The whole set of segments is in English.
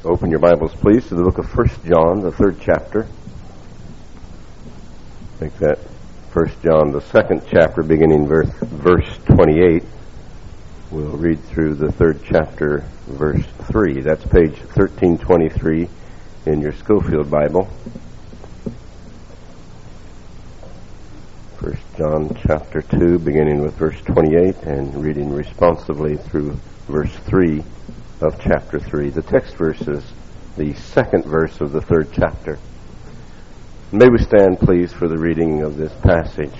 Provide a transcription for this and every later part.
Open your Bibles, please, to the book of 1 John, the 3rd chapter. Make that 1 John, the 2nd chapter, beginning verse 28. We'll read through the 3rd chapter, verse 3. That's page 1323 in your Schofield Bible. 1 John chapter 2, beginning with verse 28 and reading responsively through verse 3 of chapter 3. The text verse is the 2nd verse of the 3rd chapter. May we stand, please, for the reading of this passage.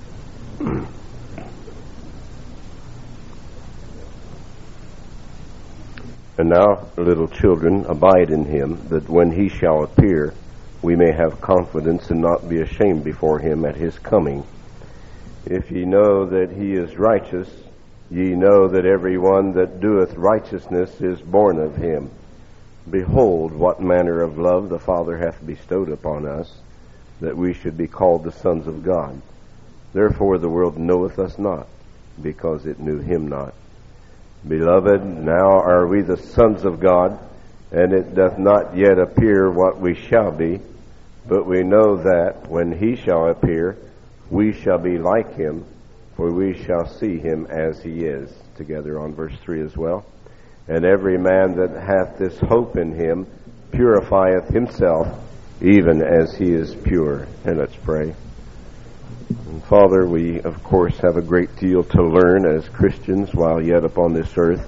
And now, little children, abide in him, that when he shall appear, we may have confidence and not be ashamed before him at his coming. If ye know that he is righteous, ye know that every one that doeth righteousness is born of him. Behold, what manner of love the Father hath bestowed upon us, that we should be called the sons of God. Therefore the world knoweth us not, because it knew him not. Beloved, now are we the sons of God, and it doth not yet appear what we shall be, but we know that when he shall appear, we shall be like him, for we shall see him as he is. Together on verse 3 as well. And every man that hath this hope in him purifieth himself, even as he is pure. And let's pray. And Father, we of course have a great deal to learn as Christians while yet upon this earth.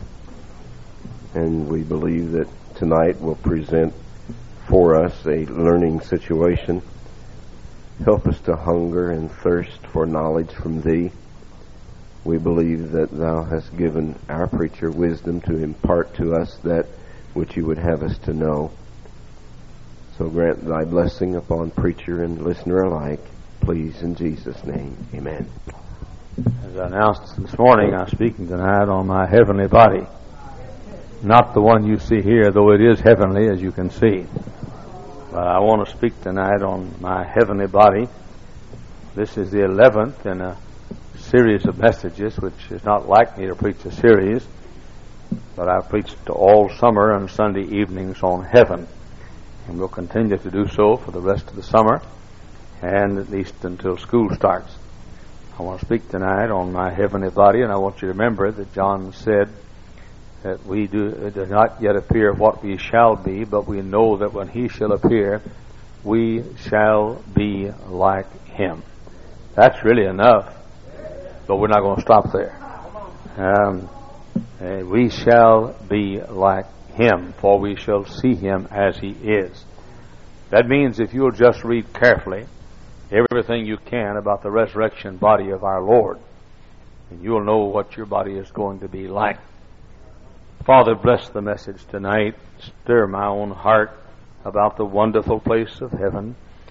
And we believe that tonight will present for us a learning situation. Help us to hunger and thirst for knowledge from thee. We believe that thou hast given our preacher wisdom to impart to us that which you would have us to know. So grant thy blessing upon preacher and listener alike, please, in Jesus' name. Amen. As I announced this morning, I'm speaking tonight on my heavenly body. Not the one you see here, though it is heavenly, as you can see. But I want to speak tonight on my heavenly body. This is the 11th in a series of messages, which is not like me to preach a series, but I've preached all summer and Sunday evenings on heaven, and will continue to do so for the rest of the summer, and at least until school starts. I want to speak tonight on my heavenly body, and I want you to remember that John said that it does not yet appear what we shall be, but we know that when he shall appear, we shall be like him. That's really enough. But we're not going to stop there. We shall be like him, for we shall see him as he is. That means if you'll just read carefully everything you can about the resurrection body of our Lord, and you'll know what your body is going to be like. Father, bless the message tonight. Stir my own heart about the wonderful place of heaven.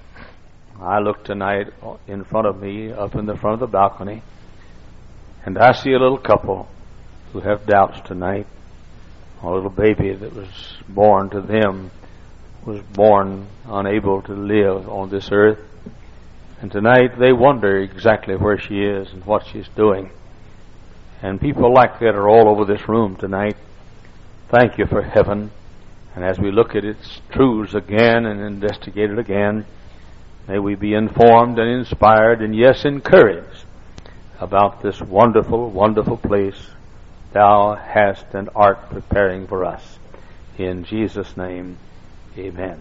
I look tonight in front of me, up in the front of the balcony, and I see a little couple who have doubts tonight. A little baby that was born to them was born unable to live on this earth. And tonight they wonder exactly where she is and what she's doing. And people like that are all over this room tonight. Thank you for heaven. And as we look at its truths again and investigate it again, may we be informed and inspired and, yes, encouraged about this wonderful, wonderful place thou hast and art preparing for us. In Jesus' name, amen.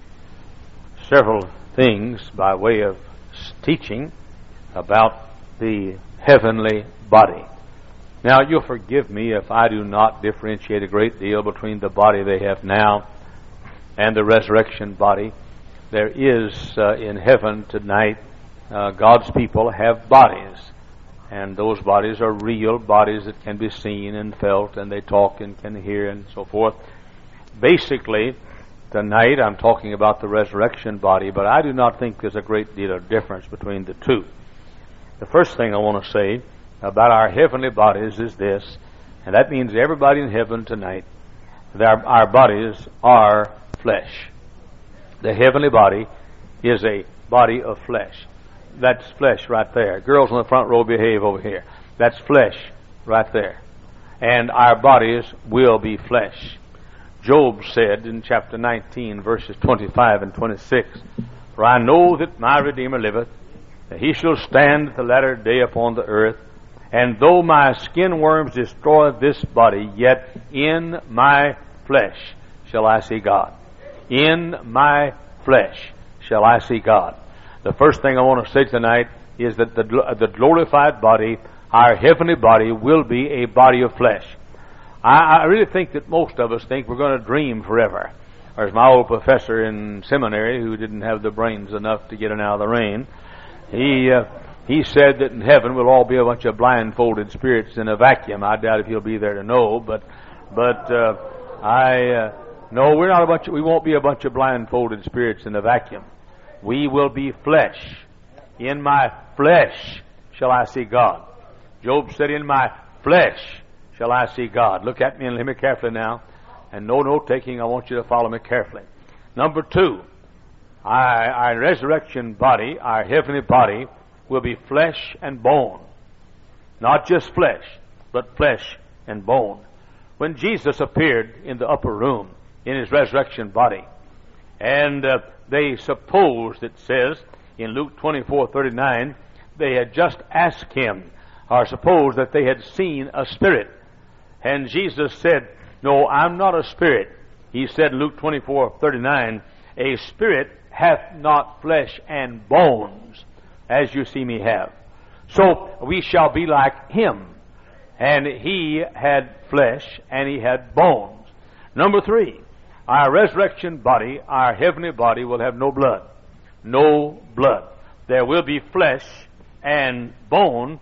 Several things by way of teaching about the heavenly body. Now, you'll forgive me if I do not differentiate a great deal between the body they have now and the resurrection body. There is in heaven tonight, God's people have bodies. And those bodies are real bodies that can be seen and felt, and they talk and can hear and so forth. Basically, tonight I'm talking about the resurrection body, but I do not think there's a great deal of difference between the two. The first thing I want to say about our heavenly bodies is this, and that means everybody in heaven tonight, that our bodies are flesh. The heavenly body is a body of flesh. That's flesh right there. Girls in the front row, behave over here. That's flesh right there. And our bodies will be flesh. Job said in chapter 19, verses 25 and 26, "For I know that my Redeemer liveth, that he shall stand at the latter day upon the earth. And though my skin worms destroy this body, yet in my flesh shall I see God." In my flesh shall I see God. The first thing I want to say tonight is that the glorified body, our heavenly body, will be a body of flesh. I really think that most of us think we're going to dream forever. There's my old professor in seminary who didn't have the brains enough to get in out of the rain. He said that in heaven we'll all be a bunch of blindfolded spirits in a vacuum. I doubt if he'll be there to know, but no, we're not a bunch. We won't be a bunch of blindfolded spirits in a vacuum. We will be flesh. In my flesh shall I see God. Job said, "In my flesh shall I see God." Look at me and hear me carefully now. And no note taking, I want you to follow me carefully. Number two, our resurrection body, our heavenly body, will be flesh and bone. Not just flesh, but flesh and bone. When Jesus appeared in the upper room in his resurrection body, and they supposed, it says in Luke 24:39, they had just asked him, or supposed that they had seen a spirit. And Jesus said, "No, I'm not a spirit." He said in Luke 24:39, "A spirit hath not flesh and bones, as you see me have." So we shall be like him. And he had flesh and he had bones. Number three, our resurrection body, our heavenly body, will have no blood. No blood. There will be flesh and bones,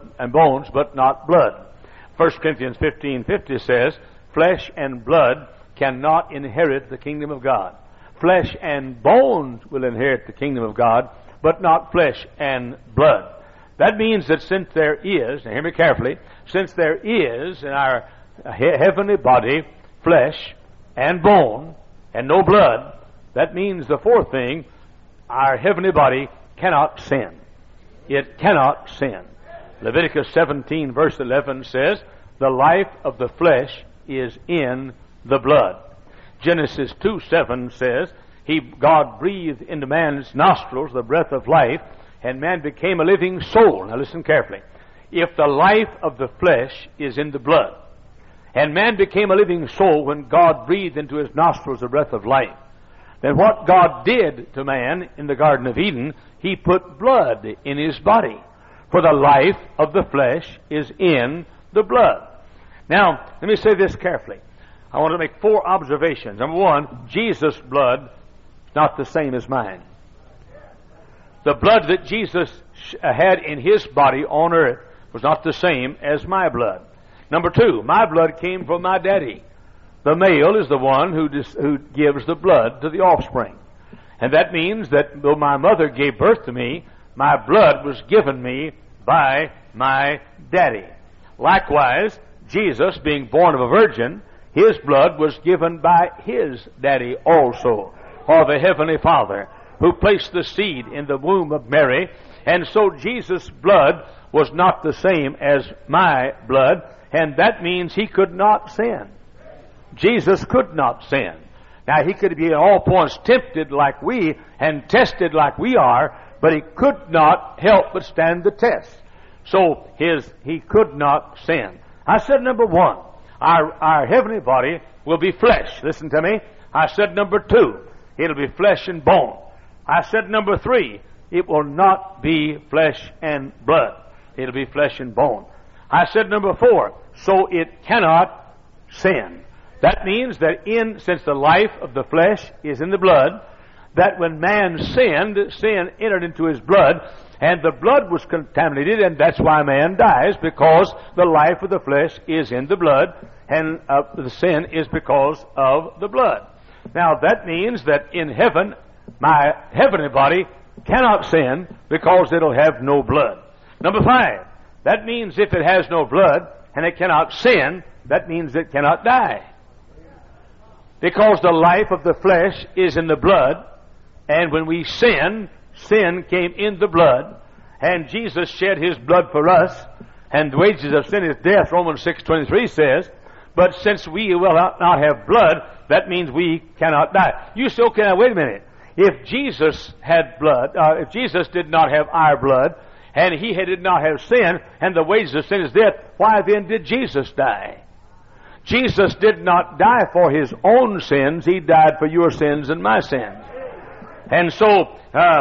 but not blood. 1 Corinthians 15:50 says, "Flesh and blood cannot inherit the kingdom of God." Flesh and bones will inherit the kingdom of God, but not flesh and blood. That means that since there is, now hear me carefully, since there is in our heavenly body flesh and bone and no blood, that means the fourth thing, our heavenly body cannot sin. It cannot sin. Leviticus 17 verse 11 says, "The life of the flesh is in the blood." Genesis 2:7 says, God breathed into man's nostrils the breath of life, and man became a living soul. Now listen carefully. If the life of the flesh is in the blood, and man became a living soul when God breathed into his nostrils the breath of life, then what God did to man in the Garden of Eden, he put blood in his body. For the life of the flesh is in the blood. Now, let me say this carefully. I want to make four observations. Number one, Jesus' blood is not the same as mine. The blood that Jesus had in his body on earth was not the same as my blood. Number two, my blood came from my daddy. The male is the one who gives the blood to the offspring. And that means that though my mother gave birth to me, my blood was given me by my daddy. Likewise, Jesus, being born of a virgin, his blood was given by his daddy also, or the Heavenly Father, who placed the seed in the womb of Mary. And so Jesus' blood was not the same as my blood, and that means he could not sin. Jesus could not sin. Now, he could be at all points tempted like we and tested like we are, but he could not help but stand the test. So he could not sin. I said number one, our heavenly body will be flesh. Listen to me. I said number two, it'll be flesh and bone. I said number three, it will not be flesh and blood. It'll be flesh and bone. I said number four, so it cannot sin. That means that since the life of the flesh is in the blood, that when man sinned, sin entered into his blood, and the blood was contaminated, and that's why man dies, because the life of the flesh is in the blood, and the sin is because of the blood. Now, that means that in heaven, my heavenly body cannot sin because it'll have no blood. Number five, that means if it has no blood and it cannot sin, that means it cannot die. Because the life of the flesh is in the blood, and when we sin came in the blood, and Jesus shed his blood for us, and the wages of sin is death, Romans 6:23 says. But since we will not have blood, that means we cannot die. You say, okay, now wait a minute. If Jesus had blood, if Jesus did not have our blood, and He did not have sin, and the wages of sin is death, why then did Jesus die? Jesus did not die for His own sins. He died for your sins and my sins. And so,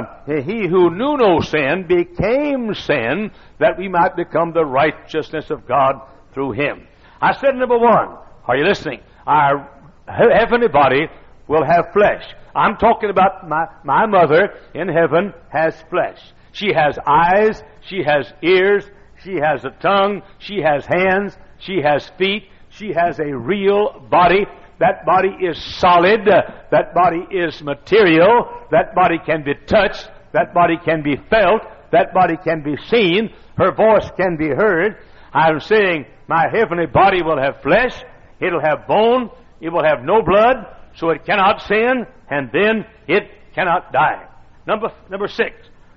He who knew no sin became sin that we might become the righteousness of God through Him. I said, number one, are you listening? Our heavenly body will have flesh. I'm talking about my mother in heaven has flesh. She has eyes, she has ears, she has a tongue, she has hands, she has feet, she has a real body. That body is solid, that body is material, that body can be touched, that body can be felt, that body can be seen, her voice can be heard. I'm saying my heavenly body will have flesh, it'll have bone, it will have no blood, so it cannot sin, and then it cannot die. Number 6.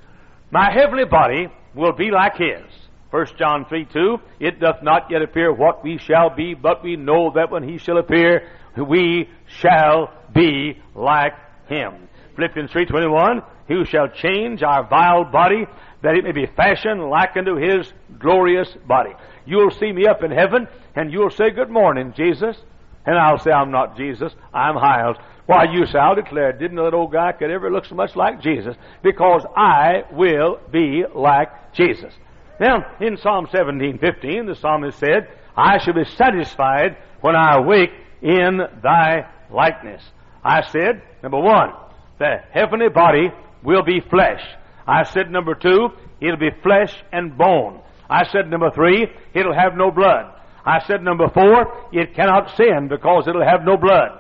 My heavenly body will be like His. 1 John 3:2, it doth not yet appear what we shall be, but we know that when He shall appear, we shall be like Him. Philippians 3:21, who shall change our vile body, that it may be fashioned like unto His glorious body. You'll see me up in heaven, and you'll say, good morning, Jesus. And I'll say, I'm not Jesus, I'm Hiles. Why, you say, I'll declare, didn't know that old guy could ever look so much like Jesus, because I will be like Jesus. Now, in Psalm 17:15, the psalmist said, I shall be satisfied when I awake in Thy likeness. I said, number 1, the heavenly body will be flesh. I said, number 2, it'll be flesh and bone. I said, number 3, it'll have no blood. I said, number 4, it cannot sin because it'll have no blood.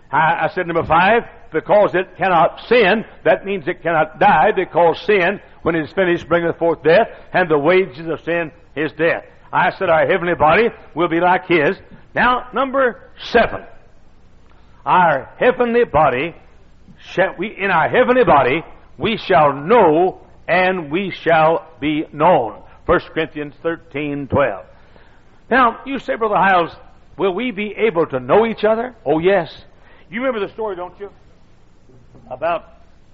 I said, number 5, because it cannot sin, that means it cannot die, because sin, when it is finished, bringeth forth death, and the wages of sin is death. I said our heavenly body will be like His. Now, number 7, our heavenly body, in our heavenly body, we shall know and we shall be known. 1 Corinthians 13:12. Now, you say, Brother Hiles, will we be able to know each other? Oh, yes. You remember the story, don't you? About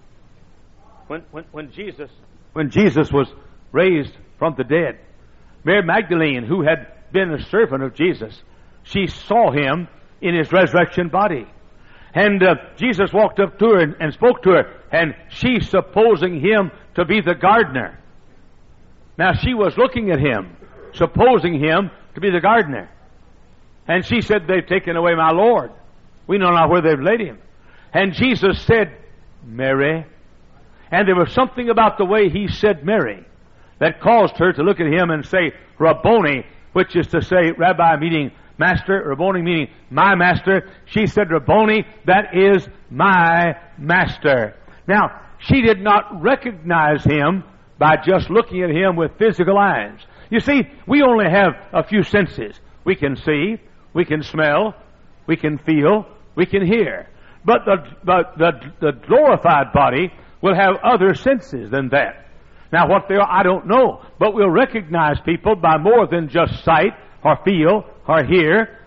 when Jesus was raised from the dead. Mary Magdalene, who had been a servant of Jesus, she saw Him in His resurrection body. And Jesus walked up to her and spoke to her, and she supposing Him to be the gardener. Now, she was looking at Him, supposing Him to be the gardener. And she said, they've taken away my Lord. We know not where they've laid Him. And Jesus said, Mary. And there was something about the way He said Mary that caused her to look at Him and say, Rabboni, which is to say, Rabbi meaning master, Rabboni meaning my master. She said, Rabboni, that is my master. Now, she did not recognize Him by just looking at Him with physical eyes. You see, we only have a few senses. We can see, we can smell, we can feel, we can hear. But the glorified body will have other senses than that. Now, what they are, I don't know. But we'll recognize people by more than just sight, or feel, or hear,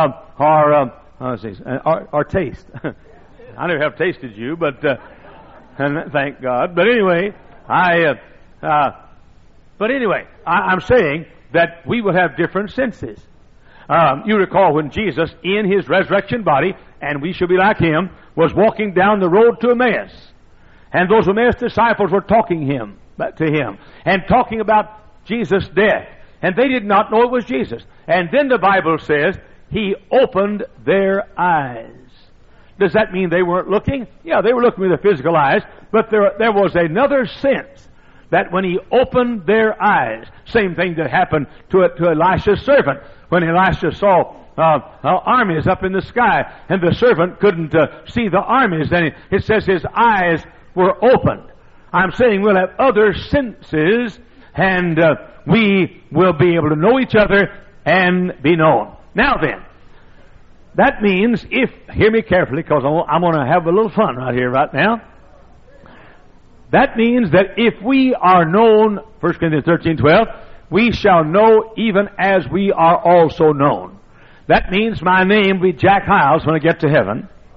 or taste. I never have tasted you, but and thank God. But anyway, I'm saying that we will have different senses. You recall when Jesus, in His resurrection body, and we shall be like Him, was walking down the road to Emmaus. And those Emmaus disciples were talking to Him, and talking about Jesus' death. And they did not know it was Jesus. And then the Bible says, He opened their eyes. Does that mean they weren't looking? Yeah, they were looking with their physical eyes, but there was another sense that when He opened their eyes, same thing that happened to Elisha's servant. When Elisha saw armies up in the sky, and the servant couldn't see the armies, then it says his eyes were opened. I'm saying we'll have other senses, and we will be able to know each other and be known. Now then, that means hear me carefully, because I'm going to have a little fun right here, right now. That means that if we are known, 1 Corinthians 13:12, we shall know even as we are also known. That means my name will be Jack Hiles when I get to heaven.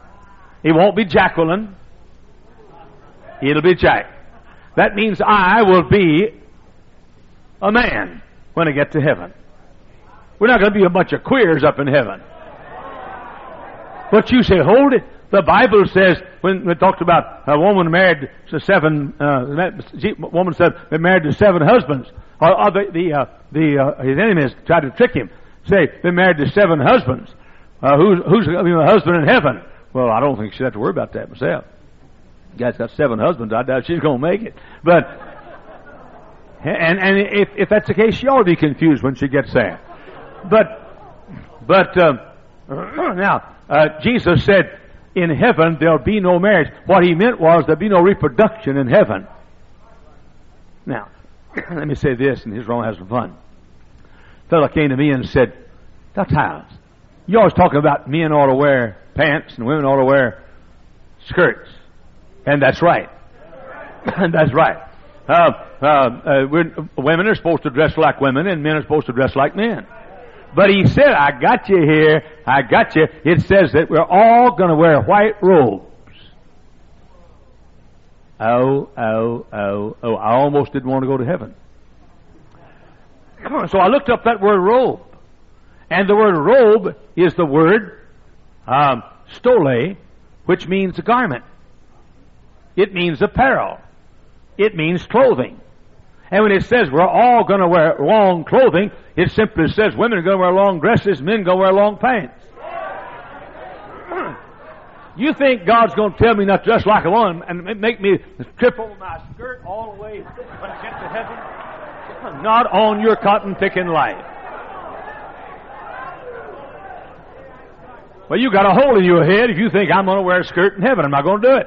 It won't be Jacqueline. It'll be Jack. That means I will be a man when I get to heaven. We're not going to be a bunch of queers up in heaven. But you say, hold it. The Bible says, when it talks about a woman married to woman said they're married to 7 husbands. Or his enemies tried to trick him. Say they're married to 7 husbands. Who's going to be my husband in heaven? Well, I don't think she'd have to worry about that myself. Guy's got 7 husbands. I doubt she's going to make it. But and if that's the case, she ought to be confused when she gets there. But now Jesus said, in heaven there'll be no marriage. What he meant was there'll be no reproduction in heaven. Now, let me say this, and here's where I'll have some fun. A fellow came to me and said, Dr. Hiles, you're always talking about men ought to wear pants and women ought to wear skirts. And that's right. And that's right. Women are supposed to dress like women and men are supposed to dress like men. But he said, I got you here. I got you. It says that we're all going to wear white robes. Oh. I almost didn't want to go to heaven. So I looked up that word robe. And the word robe is the word stole, which means a garment. It means apparel. It means clothing. And when it says we're all going to wear long clothing, it simply says women are going to wear long dresses, men are going to wear long pants. You think God's going to tell me not to dress like a woman and make me trip over my skirt all the way when I get to heaven? Not on your cotton-picking life. Well, you got a hole in your head if you think I'm going to wear a skirt in heaven. I'm not going to do it.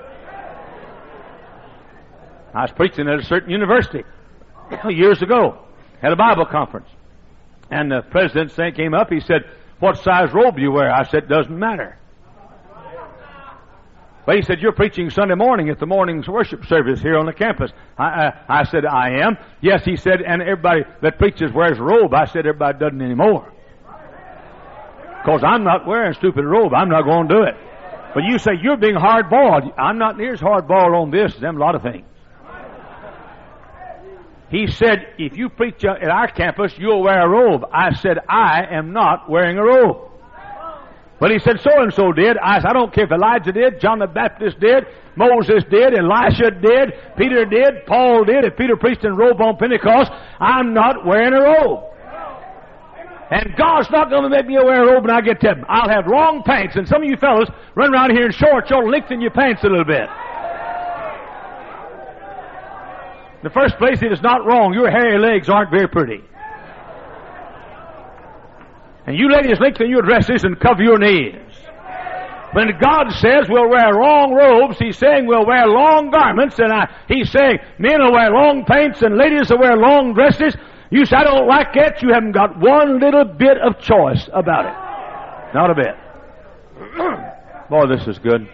I was preaching at a certain university years ago at a Bible conference. And the president came up. He said, what size robe do you wear? I said, doesn't matter. But he said, you're preaching Sunday morning at the morning's worship service here on the campus. I said, I am. Yes, he said, and everybody that preaches wears a robe. I said, everybody doesn't anymore. Because I'm not wearing a stupid robe. I'm not going to do it. But you say, you're being hard-boiled. I'm not near as hard-boiled on this as them a lot of things. He said, if you preach at our campus, you'll wear a robe. I said, I am not wearing a robe. But he said, so-and-so did. I said, I don't care if Elijah did, John the Baptist did, Moses did, Elisha did, Peter did, Paul did. If Peter preached in a robe on Pentecost, I'm not wearing a robe. And God's not going to make me wear a robe when I get to heaven. I'll have long pants, and some of you fellows run around here in shorts, you'll lengthen your pants a little bit. In the first place, it is not wrong. Your hairy legs aren't very pretty. And you ladies lengthen your dresses and cover your knees. When God says we'll wear long robes, He's saying we'll wear long garments, and He's saying men will wear long pants and ladies will wear long dresses. You say, I don't like that. You haven't got one little bit of choice about it. Not a bit. Boy, this is good.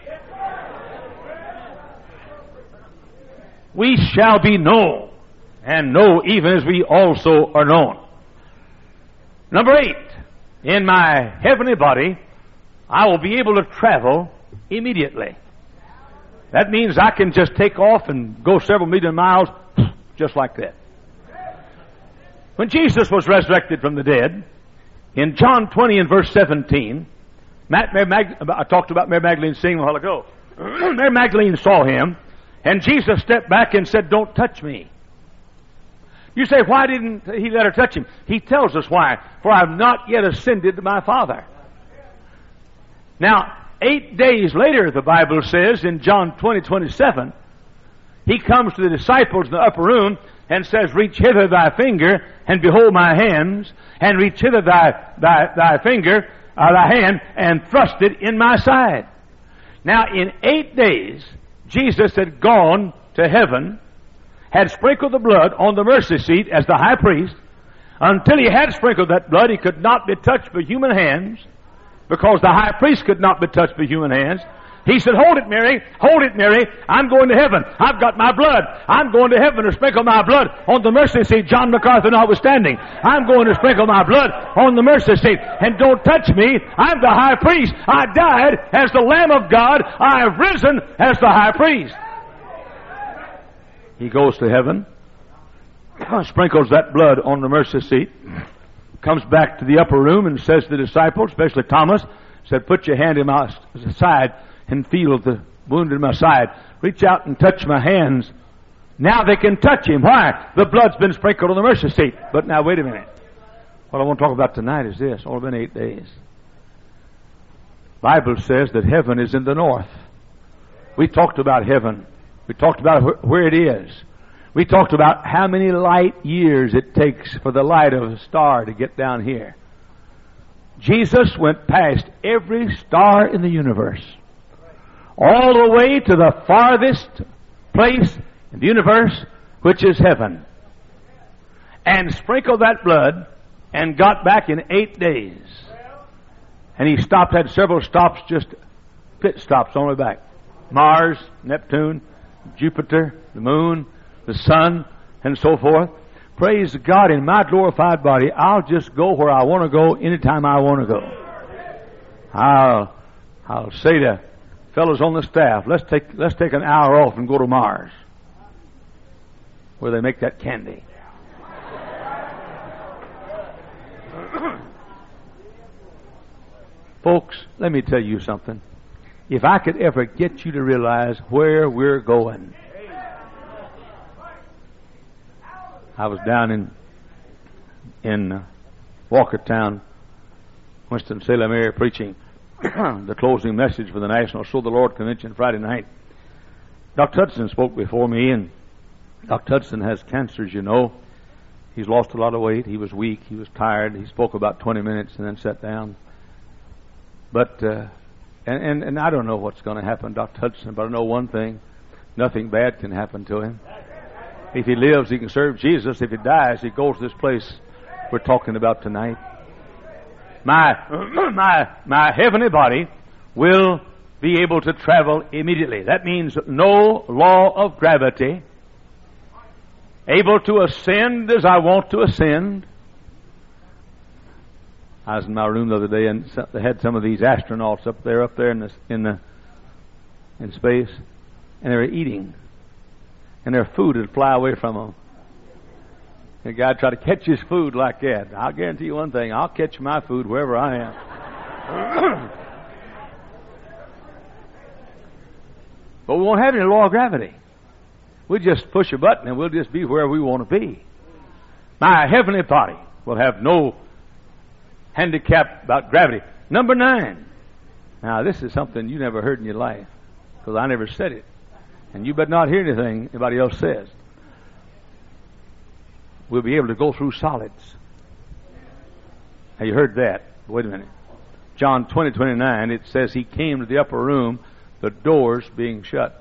We shall be known, and know even as we also are known. Number 8, in my heavenly body, I will be able to travel immediately. That means I can just take off and go several million miles just like that. When Jesus was resurrected from the dead, in John 20 and verse 17, I talked about Mary Magdalene singing a while ago. Mary Magdalene saw him, and Jesus stepped back and said, don't touch me. You say, why didn't he let her touch him? He tells us why. For I have not yet ascended to my Father. Now, 8 days later, the Bible says in John 20:27, he comes to the disciples in the upper room and says, reach hither thy finger, and behold my hands, and reach hither thy finger, thy hand, and thrust it in my side. Now, in 8 days, Jesus had gone to heaven, had sprinkled the blood on the mercy seat as the high priest. Until he had sprinkled that blood, he could not be touched by human hands, because the high priest could not be touched by human hands. He said, hold it, Mary. Hold it, Mary. I'm going to heaven. I've got my blood. I'm going to heaven to sprinkle my blood on the mercy seat, John MacArthur notwithstanding. I'm going to sprinkle my blood on the mercy seat. And don't touch me. I'm the high priest. I died as the Lamb of God. I have risen as the high priest. He goes to heaven, sprinkles that blood on the mercy seat, comes back to the upper room and says to the disciples, especially Thomas, said, put your hand in my side and feel the wound in my side. Reach out and touch my hands. Now they can touch him. Why? The blood's been sprinkled on the mercy seat. But now wait a minute. What I want to talk about tonight is this. It's only been 8 days. The Bible says that heaven is in the north. We talked about heaven. We talked about where it is. We talked about how many light years it takes for the light of a star to get down here. Jesus went past every star in the universe, all the way to the farthest place in the universe, which is heaven, and sprinkled that blood and got back in 8 days. And he stopped, had several stops, just pit stops on the way back. Mars, Neptune, Jupiter, the moon, the sun, and so forth. Praise God, in my glorified body, I'll just go where I want to go anytime I want to go. I'll say to fellows on the staff, let's take an hour off and go to Mars, where they make that candy. Folks, let me tell you something. If I could ever get you to realize where we're going. I was down in Walkertown, Winston-Salem area, preaching the closing message for the National So the Lord Convention Friday night. Dr. Hudson spoke before me, and Dr. Hudson has cancer, as you know. He's lost a lot of weight. He was weak. He was tired. He spoke about 20 minutes and then sat down. But, and I don't know what's going to happen, Dr. Hudson, but I know one thing. Nothing bad can happen to him. If he lives, he can serve Jesus. If he dies, he goes to this place we're talking about tonight. My heavenly body will be able to travel immediately. That means no law of gravity. Able to ascend as I want to ascend. I was in my room the other day, and they had some of these astronauts up there in space, and they were eating. And their food would fly away from them. And God tried to catch his food like that. I'll guarantee you one thing, I'll catch my food wherever I am. But we won't have any law of gravity. We'll just push a button and we'll just be where we want to be. My heavenly body will have no handicap about gravity. Number 9. Now this is something you never heard in your life, because I never said it. And you better not hear anything anybody else says. We'll be able to go through solids. Now you heard that. Wait a minute. John 20:29, it says he came to the upper room, the doors being shut.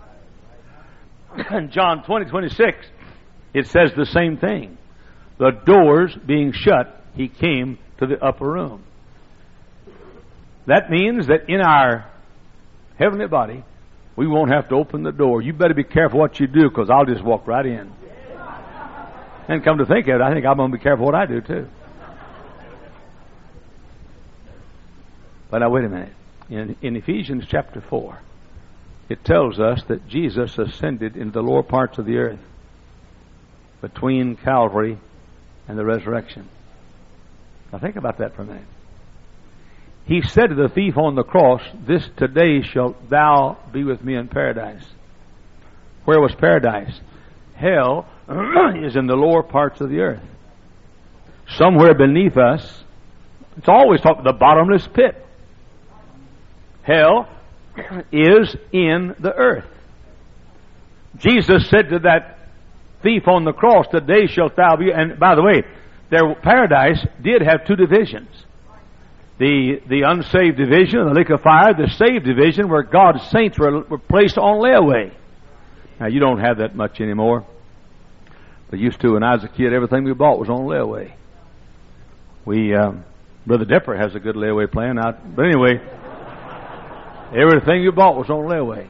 And John 20:26, it says the same thing. The doors being shut, he came to the upper room. That means that in our heavenly body, we won't have to open the door. You better be careful what you do, because I'll just walk right in. And come to think of it, I think I'm going to be careful what I do too. But now wait a minute. In Ephesians chapter 4, it tells us that Jesus ascended into the lower parts of the earth between Calvary and the resurrection. Now think about that for a minute. He said to the thief on the cross, this today shalt thou be with me in paradise. Where was paradise? Hell is in the lower parts of the earth. Somewhere beneath us, it's always talked about the bottomless pit. Hell is in the earth. Jesus said to that thief on the cross, today shalt thou be, and by the way, their paradise did have 2 divisions. The unsaved division of the lake of fire, the saved division where God's saints were placed on layaway. Now you don't have that much anymore. But used to when I was a kid, everything we bought was on layaway. Brother Depper has a good layaway plan out. But anyway, Everything you bought was on layaway.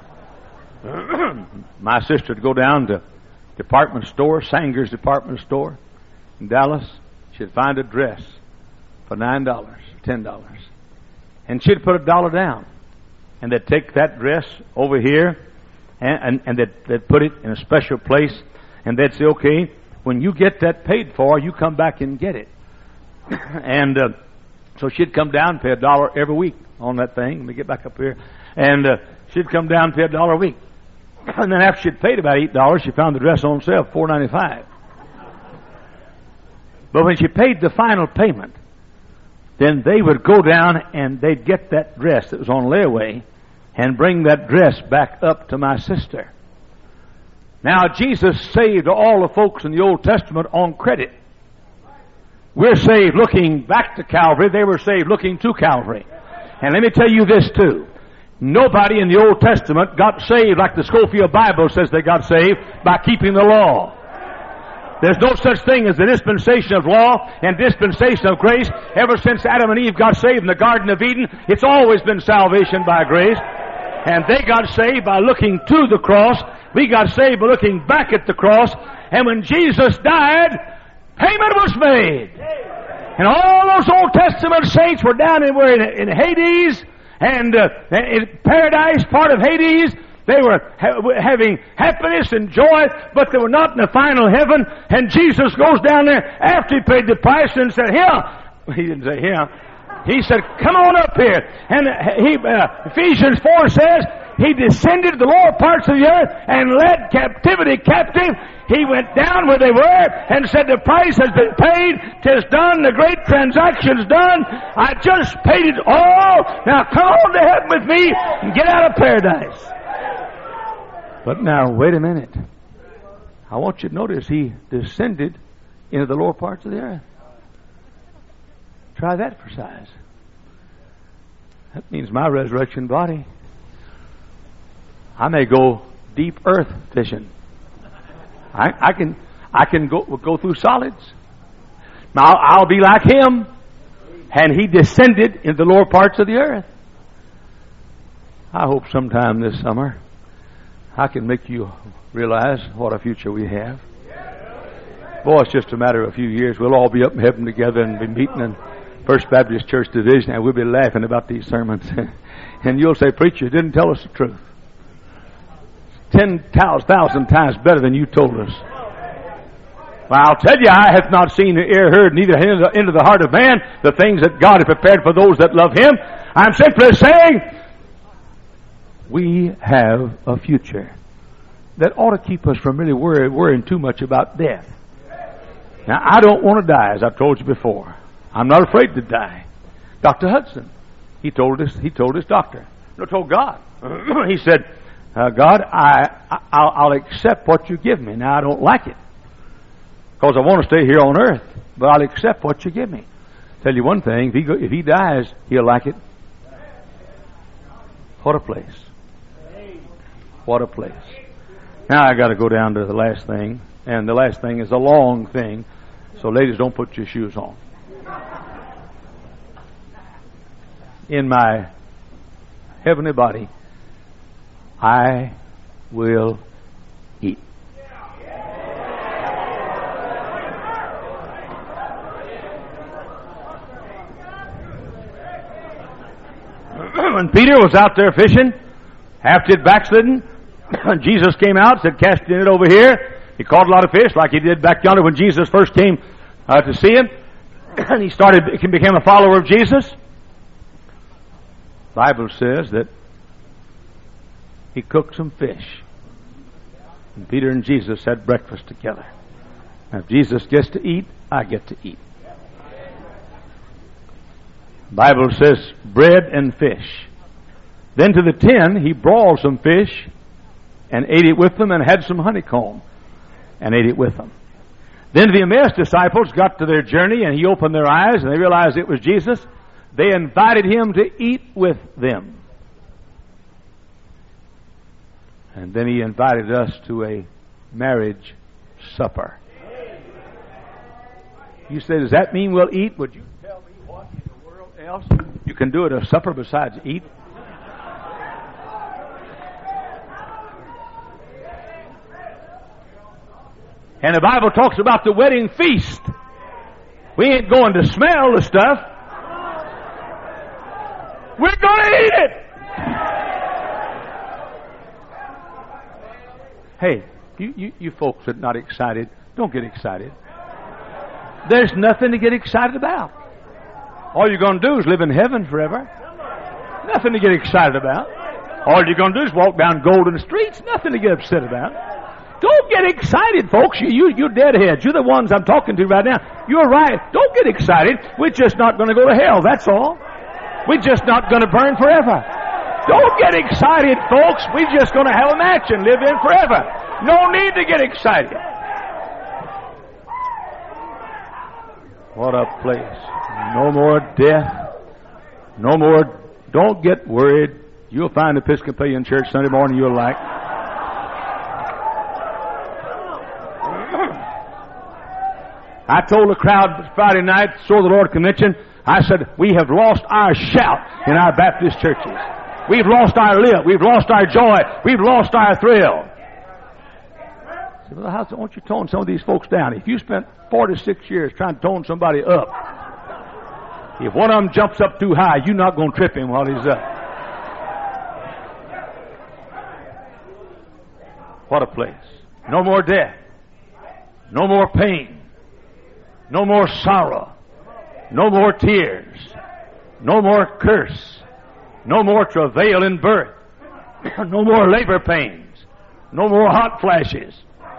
My sister would go down to department store, Sanger's department store in Dallas. She'd find a dress for $9, $10. And she'd put $1 down. And they'd take that dress over here and they'd put it in a special place. And they'd say, okay, when you get that paid for, you come back and get it. And so she'd come down and pay $1 every week on that thing. Let me get back up here. And she'd come down and pay $1 a week. And then after she'd paid about $8, she found the dress on sale, $4.95. But when she paid the final payment, then they would go down and they'd get that dress that was on layaway and bring that dress back up to my sister. Now, Jesus saved all the folks in the Old Testament on credit. We're saved looking back to Calvary. They were saved looking to Calvary. And let me tell you this too. Nobody in the Old Testament got saved like the Scofield Bible says they got saved by keeping the law. There's no such thing as the dispensation of law and dispensation of grace. Ever since Adam and Eve got saved in the Garden of Eden, it's always been salvation by grace. And they got saved by looking to the cross. We got saved by looking back at the cross. And when Jesus died, payment was made. And all those Old Testament saints were down in Hades and in paradise, part of Hades. They were having happiness and joy, but they were not in the final heaven. And Jesus goes down there after he paid the price and said, here. He didn't say here. He said, come on up here. And Ephesians 4 says, he descended to the lower parts of the earth and led captivity captive. He went down where they were and said, the price has been paid. 'Tis done. The great transaction's done. I just paid it all. Now come on to heaven with me and get out of paradise. But now, wait a minute. I want you to notice he descended into the lower parts of the earth. Try that for size. That means my resurrection body. I may go deep earth fishing. I can go through solids. Now I'll be like him. And he descended into the lower parts of the earth. I hope sometime this summer I can make you realize what a future we have. Boy, it's just a matter of a few years. We'll all be up in heaven together and be meeting in First Baptist Church Division, and we'll be laughing about these sermons. And you'll say, preacher, you didn't tell us the truth. 10,000 times better than you told us. Well, I'll tell you, I have not seen or ear heard, neither into the heart of man, the things that God has prepared for those that love Him. I'm simply saying, we have a future that ought to keep us from really worrying too much about death. Now, I don't want to die, as I've told you before. I'm not afraid to die. Dr. Hudson, he told his doctor, told God. He said, God, I'll accept what you give me. Now, I don't like it, because I want to stay here on earth, but I'll accept what you give me. Tell you one thing, if he dies, he'll like it. What a place. What a place. Now I got to go down to the last thing, and the last thing is a long thing, so ladies, don't put your shoes on. In my heavenly body, I will eat. When Peter was out there fishing, after he'd backslidden, Jesus came out, said, cast your net over here. He caught a lot of fish like he did back yonder when Jesus first came to see him. And he became a follower of Jesus. The Bible says that he cooked some fish. And Peter and Jesus had breakfast together. Now, if Jesus gets to eat, I get to eat. The Bible says bread and fish. Then to the 10, he broiled some fish and ate it with them, and had some honeycomb and ate it with them. Then the Emmaus disciples got to their journey, and he opened their eyes, and they realized it was Jesus. They invited him to eat with them. And then he invited us to a marriage supper. You say, does that mean we'll eat? Would you tell me what in the world else you can do at a supper besides eat? And the Bible talks about the wedding feast. We ain't going to smell the stuff. We're going to eat it. Hey, you folks that are not excited, don't get excited. There's nothing to get excited about. All you're going to do is live in heaven forever. Nothing to get excited about. All you're going to do is walk down golden streets. Nothing to get upset about. Don't get excited, folks. You're deadheads. You're the ones I'm talking to right now. You're right. Don't get excited. We're just not going to go to hell. That's all. We're just not going to burn forever. Don't get excited, folks. We're just going to have a match and live in forever. No need to get excited. What a place. No more death. No more. Don't get worried. You'll find Episcopalian church Sunday morning you'll like. I told the crowd Friday night, so the Lord convention, I said, we have lost our shout in our Baptist churches. We've lost our lip. We've lost our joy. We've lost our thrill. I said, well, why don't you tone some of these folks down? If you spent 46 years trying to tone somebody up, if one of them jumps up too high, you're not going to trip him while he's up. What a place. No more death. No more pain. No more sorrow. No more tears. No more curse. No more travail in birth. No more labor pains. No more hot flashes.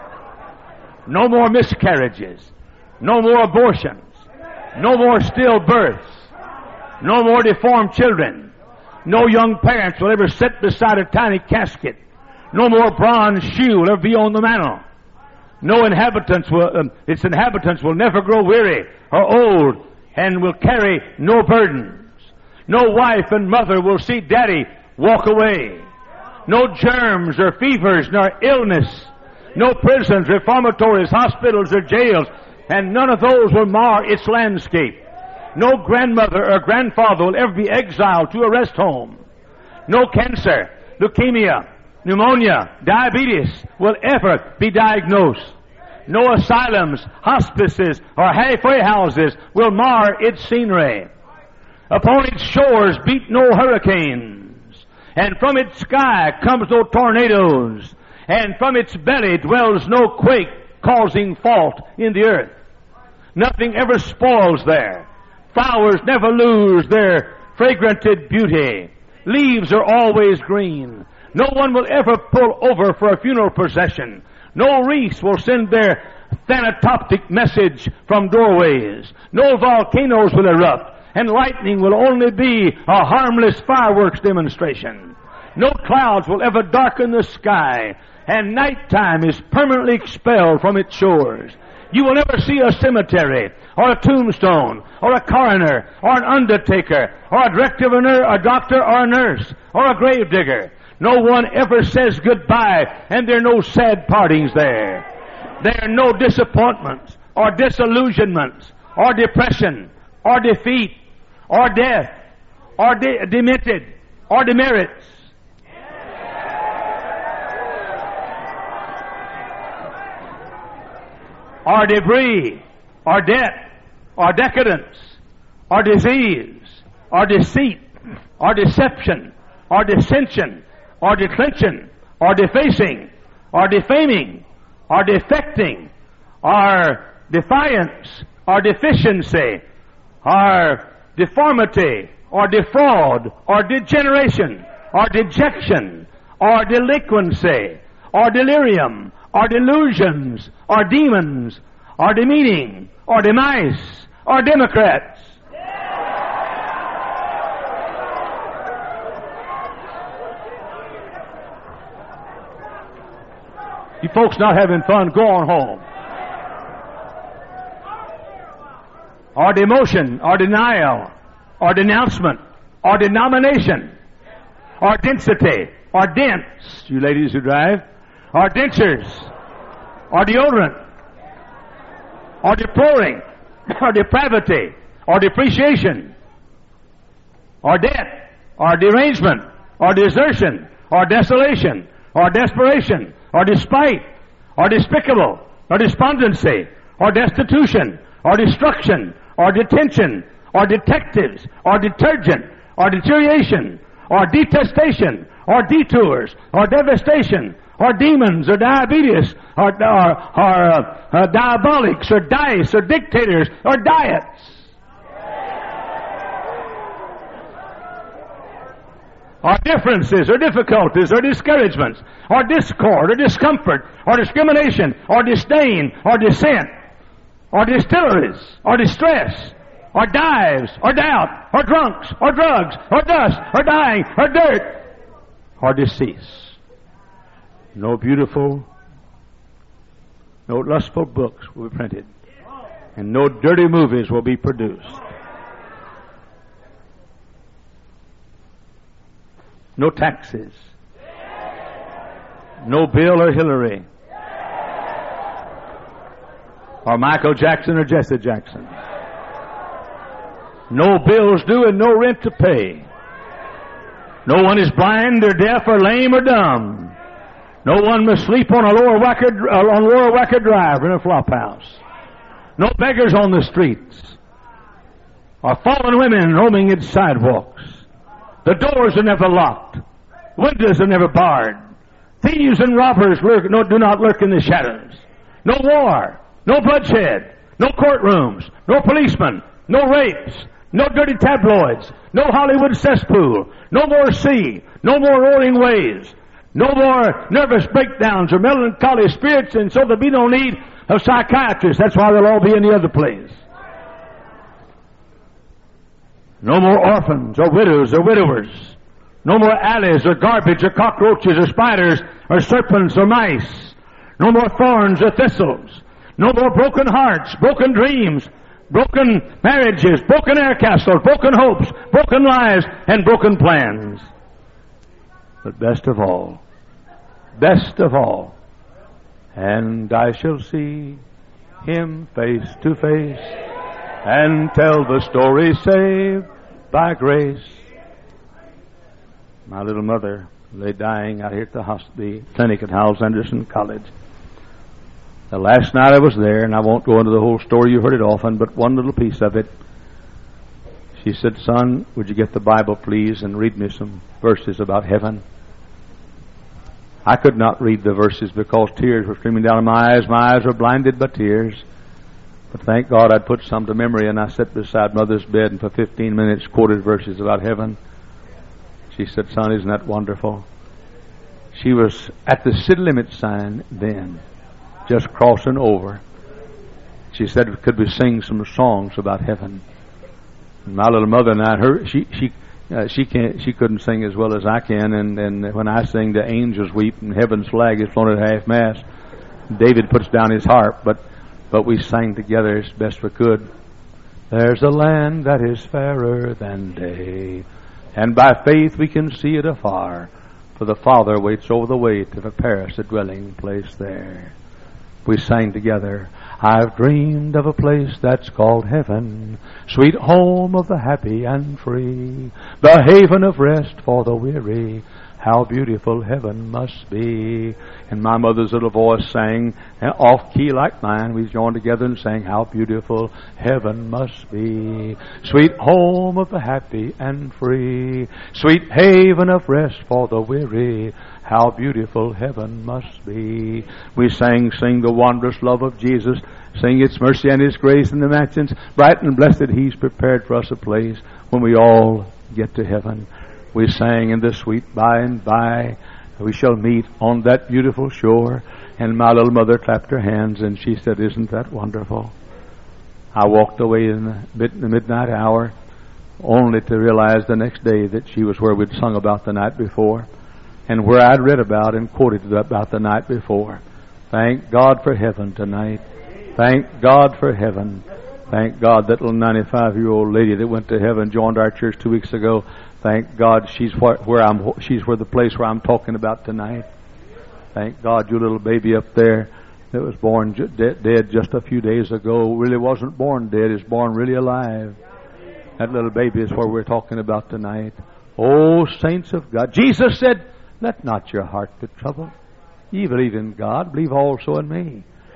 No more miscarriages. No more abortions. No more stillbirths. No more deformed children. No young parents will ever sit beside a tiny casket. No more bronze shoe will ever be on the mantle. No inhabitants its inhabitants will never grow weary or old and will carry no burdens. No wife and mother will see daddy walk away. No germs or fevers nor illness. No prisons, reformatories, hospitals or jails, and none of those will mar its landscape. No grandmother or grandfather will ever be exiled to a rest home. No cancer, leukemia, pneumonia, diabetes will ever be diagnosed. No asylums, hospices, or halfway houses will mar its scenery. Upon its shores beat no hurricanes, and from its sky comes no tornadoes, and from its belly dwells no quake causing fault in the earth. Nothing ever spoils there. Flowers never lose their fragranted beauty. Leaves are always green. No one will ever pull over for a funeral procession. No wreaths will send their thanatoptic message from doorways. No volcanoes will erupt, and lightning will only be a harmless fireworks demonstration. No clouds will ever darken the sky, and nighttime is permanently expelled from its shores. You will never see a cemetery, or a tombstone, or a coroner, or an undertaker, or a director, a doctor, or a nurse, or a gravedigger. No one ever says goodbye, and there are no sad partings there. There are no disappointments, or disillusionments, or depression, or defeat, or death, or demented, or demerits. Or debris, or debt, or decadence, or disease, or deceit, or deception, or dissension, or declension, or defacing, or defaming, or defecting, or defiance, or deficiency, or deformity, or defraud, or degeneration, or dejection, or delinquency, or delirium, or delusions, or demons, or demeaning, or demise, or Democrats. You folks not having fun, go on home. Or demotion, or denial, or denouncement, or denomination, or density, or dents, you ladies who drive, or dentures, or deodorant, or deploring, or depravity, or depreciation, or debt, or derangement, or desertion, or desolation, or desperation, or despite, or despicable, or despondency, or destitution, or destruction, or detention, or detectives, or detergent, or deterioration, or detestation, or detours, or devastation, or demons, or diabetes, or diabolics, or dice, or dictators, or diets. Or differences, or difficulties, or discouragements, or discord, or discomfort, or discrimination, or disdain, or dissent, or distilleries, or distress, or dives, or doubt, or drunks, or drugs, or dust, or dying, or dirt, or decease. No beautiful, no lustful books will be printed, and no dirty movies will be produced. No taxes. No Bill or Hillary. Or Michael Jackson or Jesse Jackson. No bills due and no rent to pay. No one is blind or deaf or lame or dumb. No one must sleep on Lower Wacker Drive or in a flop house. No beggars on the streets. Or fallen women roaming its sidewalks. The doors are never locked. Windows are never barred. Thieves and robbers do not lurk in the shadows. No war. No bloodshed. No courtrooms. No policemen. No rapes. No dirty tabloids. No Hollywood cesspool. No more sea. No more roaring waves. No more nervous breakdowns or melancholy spirits, and so there'll be no need of psychiatrists. That's why they'll all be in the other place. No more orphans or widows or widowers. No more alleys or garbage or cockroaches or spiders or serpents or mice. No more thorns or thistles. No more broken hearts, broken dreams, broken marriages, broken air castles, broken hopes, broken lives, and broken plans. But best of all, and I shall see him face to face and tell the story saved by grace. My little mother lay dying out here at the clinic at Howells Anderson College. The last night I was there, and I won't go into the whole story, you heard it often, but one little piece of it. She said, "Son, would you get the Bible, please, and read me some verses about heaven?" I could not read the verses because tears were streaming down my eyes. My eyes were blinded by tears. But thank God I'd put some to memory, and I sat beside Mother's bed and for 15 minutes quoted verses about heaven. She said, "Son, isn't that wonderful?" She was at the city limit sign then, just crossing over. She said, "Could we sing some songs about heaven?" And my little mother and I, she couldn't sing as well as I can, and when I sing, the angels weep and heaven's flag is flown at half mast. David puts down his harp, but we sang together as best we could. There's a land that is fairer than day, and by faith we can see it afar, for the Father waits over the way to prepare us a dwelling place there. We sang together, I've dreamed of a place that's called heaven, sweet home of the happy and free, the haven of rest for the weary. How beautiful heaven must be. And my mother's little voice sang, off key like mine. We joined together and sang, how beautiful heaven must be. Sweet home of the happy and free, sweet haven of rest for the weary. How beautiful heaven must be. We sang, sing the wondrous love of Jesus, sing its mercy and His grace in the mansions bright and blessed. He's prepared for us a place when we all get to heaven. We sang in the sweet by and by, we shall meet on that beautiful shore. And my little mother clapped her hands and she said, isn't that wonderful? I walked away in the midnight hour, only to realize the next day that she was where we'd sung about the night before, and where I'd read about and quoted about the night before. Thank God for heaven tonight. Thank God for heaven. Thank God that little 95-year-old lady that went to heaven joined our church 2 weeks ago. Thank God she's where the place where I'm talking about tonight. Thank God your little baby up there that was born dead just a few days ago really wasn't born dead, is born really alive. That little baby is where we're talking about tonight. Oh, saints of God. Jesus said, let not your heart be troubled. Ye believe in God, believe also in me.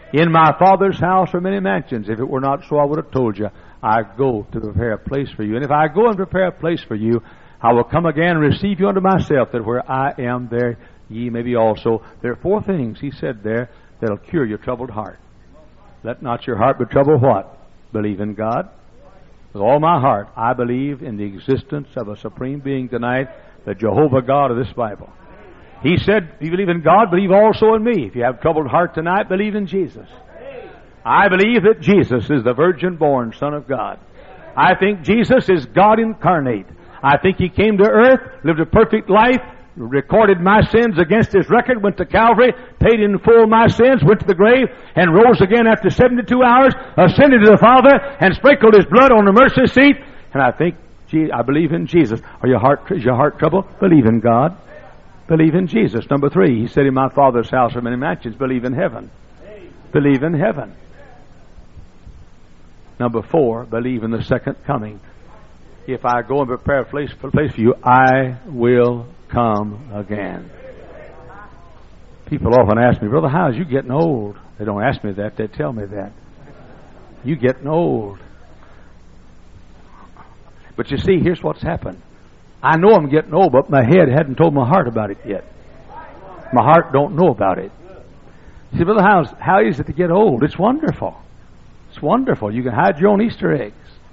In my Father's house are many mansions. If it were not so, I would have told you. I go to prepare a place for you. And if I go and prepare a place for you, I will come again and receive you unto myself, that where I am, there ye may be also. There are 4 things he said there that'll cure your troubled heart. Let not your heart be troubled. What? Believe in God. With all my heart, I believe in the existence of a supreme being tonight, the Jehovah God of this Bible. He said, if you believe in God, believe also in me. If you have troubled heart tonight, believe in Jesus. I believe that Jesus is the virgin-born Son of God. I think Jesus is God incarnate. I think He came to earth, lived a perfect life, recorded my sins against His record, went to Calvary, paid in full my sins, went to the grave, and rose again after 72 hours, ascended to the Father, and sprinkled His blood on the mercy seat. And I believe in Jesus. Is your heart troubled? Believe in God. Believe in Jesus. Number 3, He said, in my Father's house are many mansions. Believe in heaven. Believe in heaven. Number 4, believe in the second coming. If I go and prepare a place for you, I will come again. People often ask me, Brother Howes, you getting old? They don't ask me that, they tell me that. You getting old. But you see, here's what's happened. I know I'm getting old, but my head hadn't told my heart about it yet. My heart don't know about it. See, Brother Howes, how is it to get old? It's wonderful. It's wonderful. You can hide your own Easter eggs.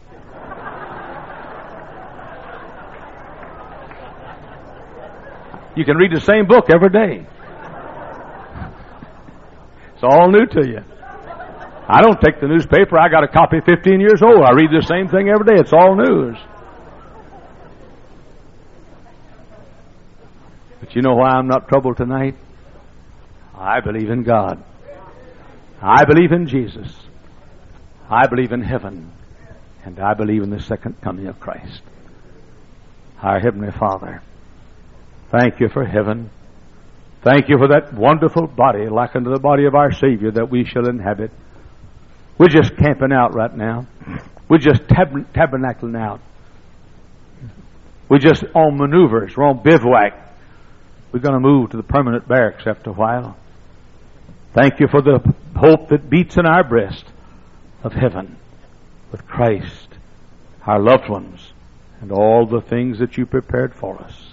You can read the same book every day. It's all new to you. I don't take the newspaper. I got a copy 15 years old. I read the same thing every day. It's all news. But you know why I'm not troubled tonight? I believe in God. I believe in Jesus. I believe in heaven. And I believe in the second coming of Christ. Our Heavenly Father, thank you for heaven. Thank you for that wonderful body, like unto the body of our Savior, that we shall inhabit. We're just camping out right now. We're just tabernacling out. We're just on maneuvers. We're on bivouac. We're going to move to the permanent barracks after a while. Thank you for the hope that beats in our breast of heaven with Christ, our loved ones, and all the things that you prepared for us.